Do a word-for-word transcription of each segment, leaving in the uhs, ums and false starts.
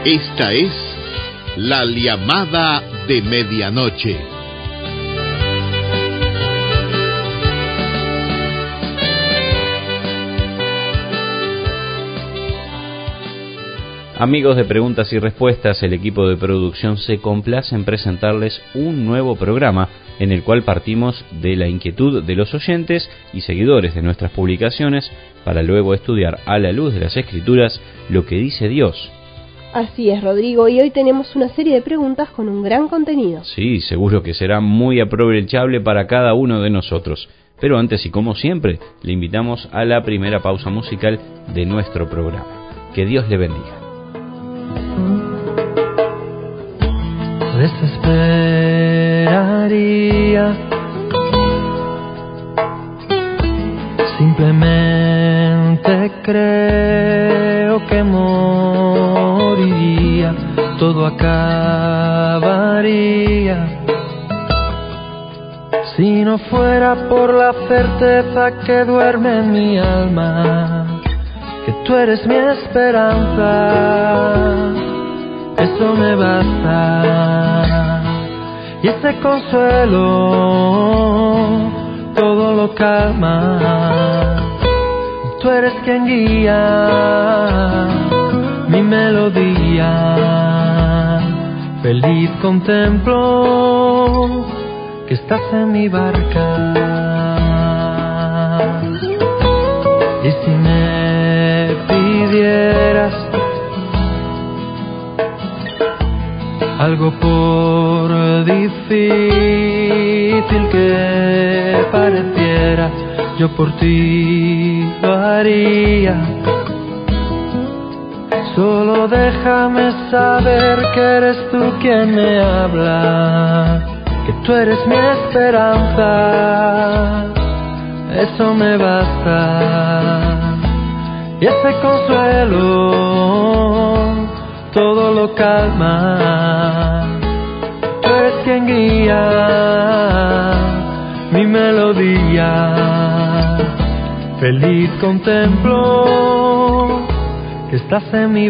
Esta es la llamada de medianoche. Amigos de Preguntas y Respuestas, el equipo de producción se complace en presentarles un nuevo programa en el cual partimos de la inquietud de los oyentes y seguidores de nuestras publicaciones para luego estudiar a la luz de las Escrituras lo que dice Dios. Así es, Rodrigo, y hoy tenemos una serie de preguntas con un gran contenido. Sí, seguro que será muy aprovechable para cada uno de nosotros. Pero antes y como siempre, le invitamos a la primera pausa musical de nuestro programa. Que Dios le bendiga. Desesperaría, simplemente creo que moriría, todo acabaría si no fuera por la certeza que duerme en mi alma, que tú eres mi esperanza. Eso me basta, y ese consuelo todo lo calma. Tú eres quien guía mi melodía. Feliz contemplo que estás en mi barca. Y si me pidieras algo por difícil que pareciera, yo por ti lo haría. Solo déjame saber que eres tú quien me habla, que tú eres mi esperanza. Eso me basta, y ese consuelo todo lo calma. Tú eres quien guía mi melodía. Feliz contemplo que estás en mi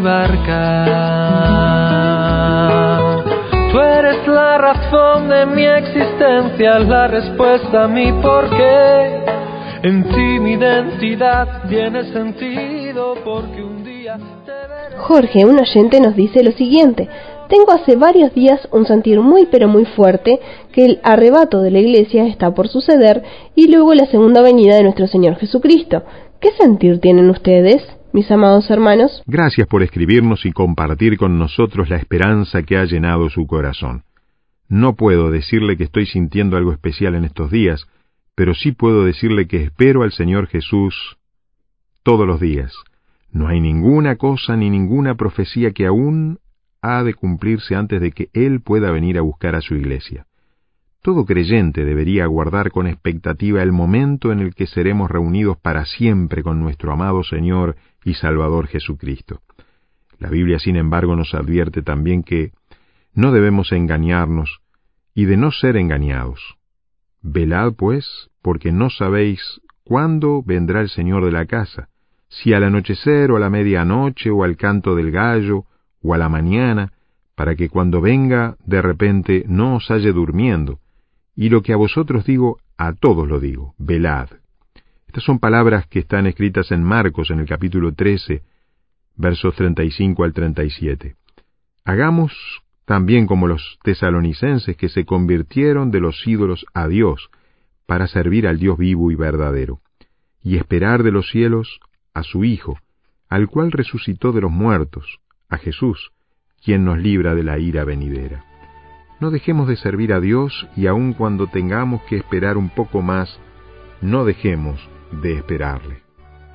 barca. Tú eres la razón de mi existencia, la respuesta a mi porqué. En ti mi identidad tiene sentido porque un día te veré. Jorge, un oyente, nos dice lo siguiente: tengo hace varios días un sentir muy pero muy fuerte que el arrebato de la iglesia está por suceder y luego la segunda venida de nuestro Señor Jesucristo. ¿Qué sentir tienen ustedes, mis amados hermanos? Gracias por escribirnos y compartir con nosotros la esperanza que ha llenado su corazón. No puedo decirle que estoy sintiendo algo especial en estos días, pero sí puedo decirle que espero al Señor Jesús todos los días. No hay ninguna cosa ni ninguna profecía que aún ha de cumplirse antes de que Él pueda venir a buscar a su iglesia. Todo creyente debería aguardar con expectativa el momento en el que seremos reunidos para siempre con nuestro amado Señor y Salvador Jesucristo. La Biblia, sin embargo, nos advierte también que no debemos engañarnos y de no ser engañados. Velad, pues, porque no sabéis cuándo vendrá el Señor de la casa, si al anochecer o a la medianoche o al canto del gallo o a la mañana, para que cuando venga de repente no os halle durmiendo. Y lo que a vosotros digo, a todos lo digo, velad. Estas son palabras que están escritas en Marcos en el capítulo trece, versos treinta y cinco al treinta y siete. Hagamos también como los tesalonicenses que se convirtieron de los ídolos a Dios para servir al Dios vivo y verdadero, y esperar de los cielos a su Hijo, al cual resucitó de los muertos, a Jesús, quien nos libra de la ira venidera. No dejemos de servir a Dios y aun cuando tengamos que esperar un poco más, no dejemos de esperarle.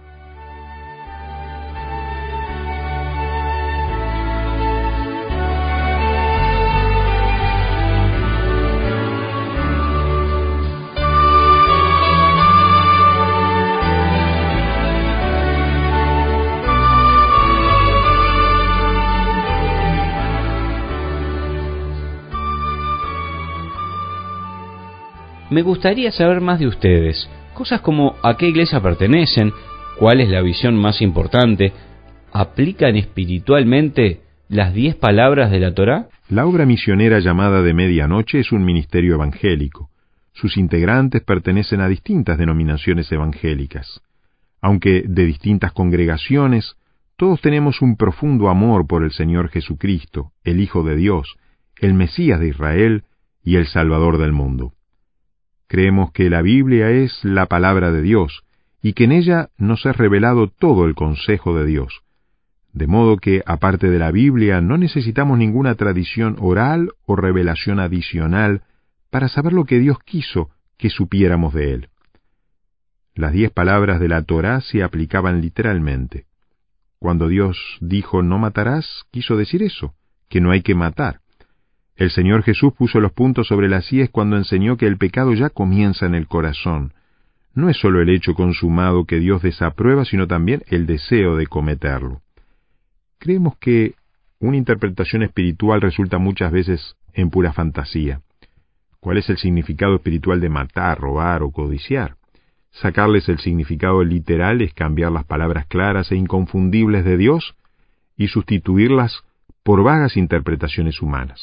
Me gustaría saber más de ustedes, cosas como a qué iglesia pertenecen, cuál es la visión más importante, aplican espiritualmente las diez palabras de la Torá? La obra misionera llamada de Medianoche es un ministerio evangélico. Sus integrantes pertenecen a distintas denominaciones evangélicas. Aunque de distintas congregaciones, todos tenemos un profundo amor por el Señor Jesucristo, el Hijo de Dios, el Mesías de Israel y el Salvador del mundo. Creemos que la Biblia es la palabra de Dios y que en ella nos es revelado todo el consejo de Dios. De modo que, aparte de la Biblia, no necesitamos ninguna tradición oral o revelación adicional para saber lo que Dios quiso que supiéramos de Él. Las diez palabras de la Torá se aplicaban literalmente. Cuando Dios dijo no matarás, quiso decir eso, que no hay que matar. El Señor Jesús puso los puntos sobre las íes cuando enseñó que el pecado ya comienza en el corazón. No es solo el hecho consumado que Dios desaprueba, sino también el deseo de cometerlo. Creemos que una interpretación espiritual resulta muchas veces en pura fantasía. ¿Cuál es el significado espiritual de matar, robar o codiciar? Sacarles el significado literal es cambiar las palabras claras e inconfundibles de Dios y sustituirlas por vagas interpretaciones humanas.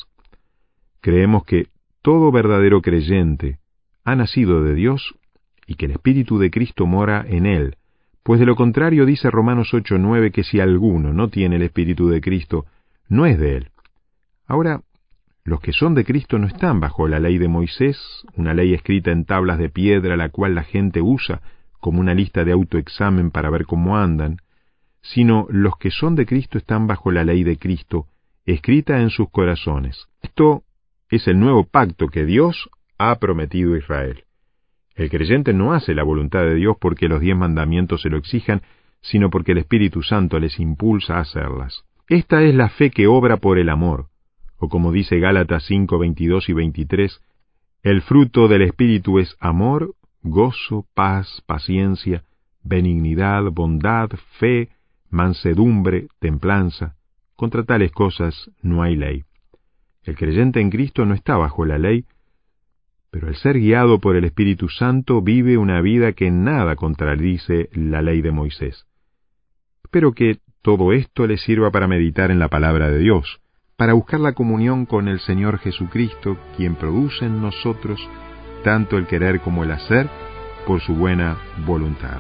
Creemos que todo verdadero creyente ha nacido de Dios y que el Espíritu de Cristo mora en él, pues de lo contrario dice Romanos ocho nueve que si alguno no tiene el Espíritu de Cristo, no es de él. Ahora, los que son de Cristo no están bajo la ley de Moisés, una ley escrita en tablas de piedra la cual la gente usa como una lista de autoexamen para ver cómo andan, sino los que son de Cristo están bajo la ley de Cristo, escrita en sus corazones. Esto es el nuevo pacto que Dios ha prometido a Israel. El creyente no hace la voluntad de Dios porque los diez mandamientos se lo exijan, sino porque el Espíritu Santo les impulsa a hacerlas. Esta es la fe que obra por el amor, o como dice Gálatas cinco, veintidós y veintitrés, el fruto del Espíritu es amor, gozo, paz, paciencia, benignidad, bondad, fe, mansedumbre, templanza. Contra tales cosas no hay ley. El creyente en Cristo no está bajo la ley, pero al ser guiado por el Espíritu Santo vive una vida que en nada contradice la ley de Moisés. Espero que todo esto le sirva para meditar en la palabra de Dios, para buscar la comunión con el Señor Jesucristo, quien produce en nosotros tanto el querer como el hacer por su buena voluntad.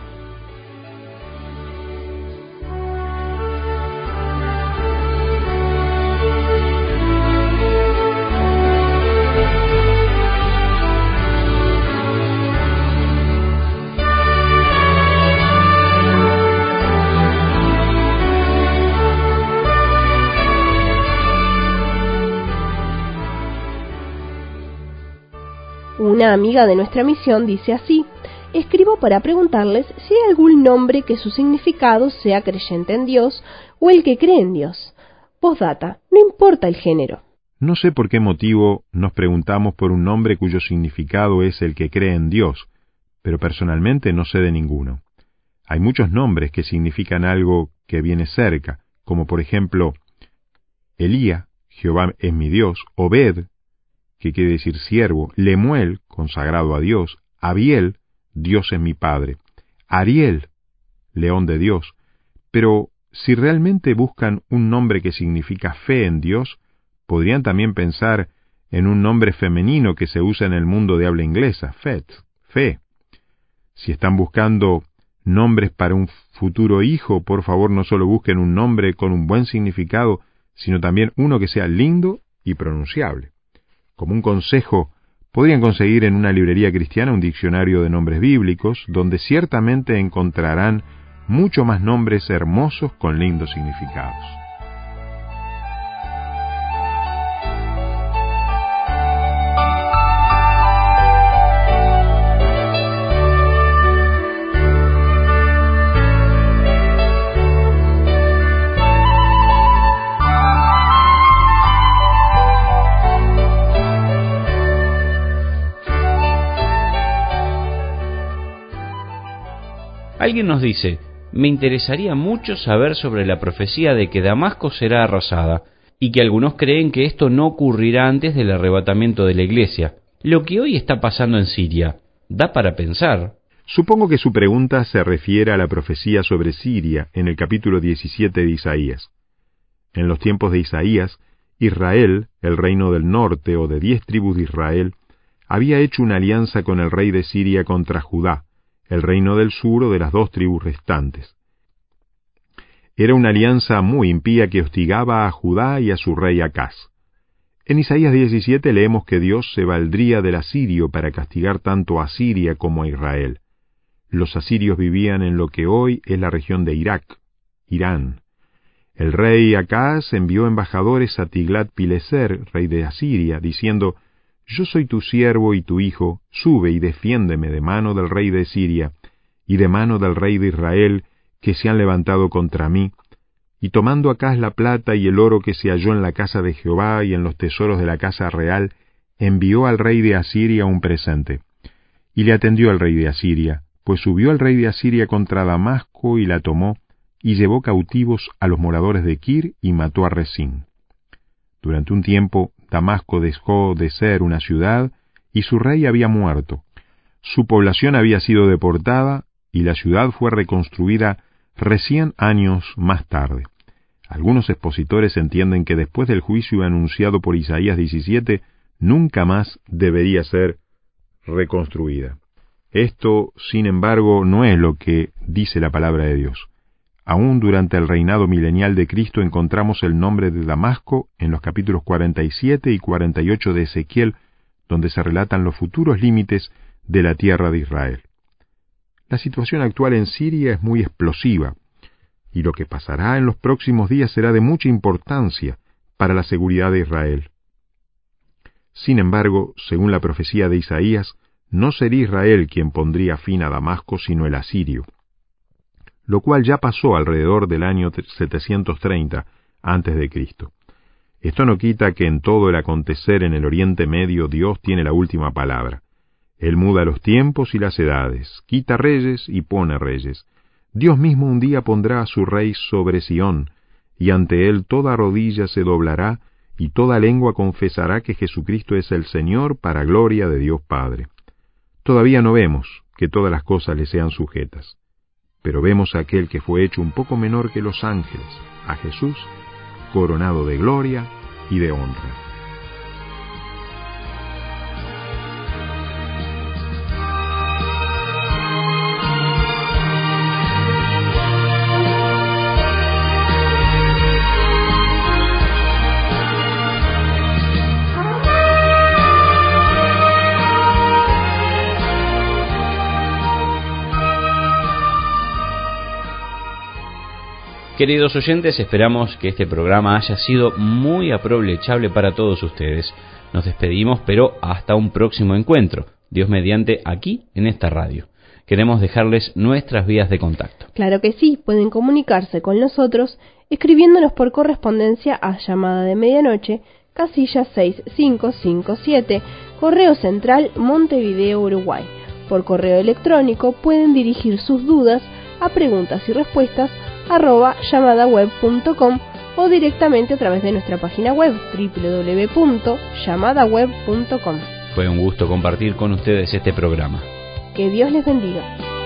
Una amiga de nuestra misión dice así: escribo para preguntarles si hay algún nombre que su significado sea creyente en Dios o el que cree en Dios. Postdata, no importa el género. No sé por qué motivo nos preguntamos por un nombre cuyo significado es el que cree en Dios, pero personalmente no sé de ninguno. Hay muchos nombres que significan algo que viene cerca, como por ejemplo Elía, Jehová es mi Dios, Obed, que quiere decir siervo, Lemuel, consagrado a Dios, Abiel, Dios es mi Padre, Ariel, león de Dios. Pero si realmente buscan un nombre que significa fe en Dios, podrían también pensar en un nombre femenino que se usa en el mundo de habla inglesa, Fet, fe. Si están buscando nombres para un futuro hijo, por favor no solo busquen un nombre con un buen significado, sino también uno que sea lindo y pronunciable. Como un consejo, podrían conseguir en una librería cristiana un diccionario de nombres bíblicos, donde ciertamente encontrarán mucho más nombres hermosos con lindos significados. Alguien nos dice: me interesaría mucho saber sobre la profecía de que Damasco será arrasada, y que algunos creen que esto no ocurrirá antes del arrebatamiento de la iglesia. Lo que hoy está pasando en Siria, da para pensar. Supongo que su pregunta se refiere a la profecía sobre Siria en el capítulo diecisiete de Isaías. En los tiempos de Isaías, Israel, el reino del norte o de diez tribus de Israel, había hecho una alianza con el rey de Siria contra Judá, el reino del sur o de las dos tribus restantes. Era una alianza muy impía que hostigaba a Judá y a su rey Acaz. En Isaías diecisiete leemos que Dios se valdría del asirio para castigar tanto a Siria como a Israel. Los asirios vivían en lo que hoy es la región de Irak, Irán. El rey Acaz envió embajadores a Tiglat-Pileser, rey de Asiria, diciendo: «Yo soy tu siervo y tu hijo, sube y defiéndeme de mano del rey de Siria y de mano del rey de Israel, que se han levantado contra mí». Y tomando Acaz la plata y el oro que se halló en la casa de Jehová y en los tesoros de la casa real, envió al rey de Asiria un presente. Y le atendió al rey de Asiria, pues subió el rey de Asiria contra Damasco y la tomó, y llevó cautivos a los moradores de Kir y mató a Resín. Durante un tiempo, Damasco dejó de ser una ciudad y su rey había muerto. Su población había sido deportada y la ciudad fue reconstruida recién años más tarde. Algunos expositores entienden que después del juicio anunciado por Isaías diecisiete, nunca más debería ser reconstruida. Esto, sin embargo, no es lo que dice la palabra de Dios. Aún durante el reinado milenial de Cristo encontramos el nombre de Damasco en los capítulos cuarenta y siete y cuarenta y ocho de Ezequiel, donde se relatan los futuros límites de la tierra de Israel. La situación actual en Siria es muy explosiva, y lo que pasará en los próximos días será de mucha importancia para la seguridad de Israel. Sin embargo, según la profecía de Isaías, no sería Israel quien pondría fin a Damasco, sino el asirio, lo cual ya pasó alrededor del año setecientos treinta antes de Cristo. Esto no quita que en todo el acontecer en el Oriente Medio Dios tiene la última palabra. Él muda los tiempos y las edades, quita reyes y pone reyes. Dios mismo un día pondrá a su rey sobre Sión, y ante él toda rodilla se doblará, y toda lengua confesará que Jesucristo es el Señor, para gloria de Dios Padre. Todavía no vemos que todas las cosas le sean sujetas, pero vemos a aquel que fue hecho un poco menor que los ángeles, a Jesús, coronado de gloria y de honra. Queridos oyentes, esperamos que este programa haya sido muy aprovechable para todos ustedes. Nos despedimos, pero hasta un próximo encuentro, Dios mediante, aquí en esta radio. Queremos dejarles nuestras vías de contacto. Claro que sí, pueden comunicarse con nosotros escribiéndonos por correspondencia a Llamada de Medianoche, casilla seis cinco cinco siete, Correo Central, Montevideo, Uruguay. Por correo electrónico pueden dirigir sus dudas a preguntas y respuestas arroba llamadaweb punto com o directamente a través de nuestra página web doble u doble u doble u punto llamadaweb punto com. Fue un gusto compartir con ustedes este programa. Que Dios les bendiga.